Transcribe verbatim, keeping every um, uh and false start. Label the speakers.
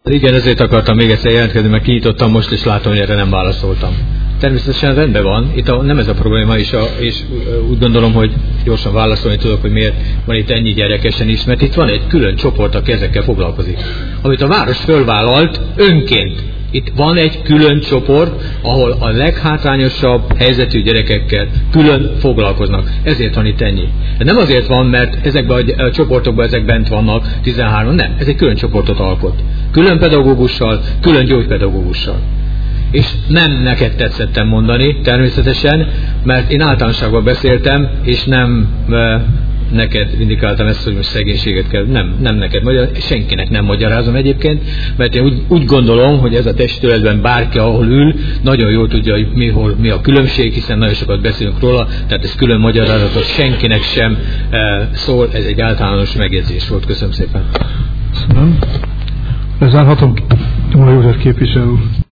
Speaker 1: Igen, ezért akartam még egyszer jelentkezni, mert kinyitottam most, és látom, hogy erre nem válaszoltam. Természetesen rendben van, itt a, nem ez a probléma, és, a, és úgy gondolom, hogy gyorsan válaszolni tudok, hogy miért van itt ennyi gyerekesen is, mert itt van egy külön csoport, aki ezekkel foglalkozik, amit a város fölvállalt önként. Itt van egy külön csoport, ahol a leghátrányosabb helyzetű gyerekekkel külön foglalkoznak. Ezért van itt ennyi. De nem azért van, mert ezekben a csoportokban ezek bent vannak, tizenhárom, nem. Ez egy külön csoportot alkot. Külön pedagógussal, külön gyógypedagógussal. És nem neked tetszettem mondani, természetesen, mert én általánosságban beszéltem, és nem e, neked indikáltam ezt, hogy most szegénységet kell. Nem, nem neked magyar, senkinek nem magyarázom egyébként, mert én úgy, úgy gondolom, hogy ez a testületben bárki, ahol ül, nagyon jól tudja, hogy mi, hol, mi a különbség, hiszen nagyon sokat beszélünk róla, tehát ez külön magyarázatot senkinek sem e, szól, ez egy általános megjegyzés volt. Köszönöm szépen.
Speaker 2: Köszönöm. Lezárhatom. Gyula József képviselő.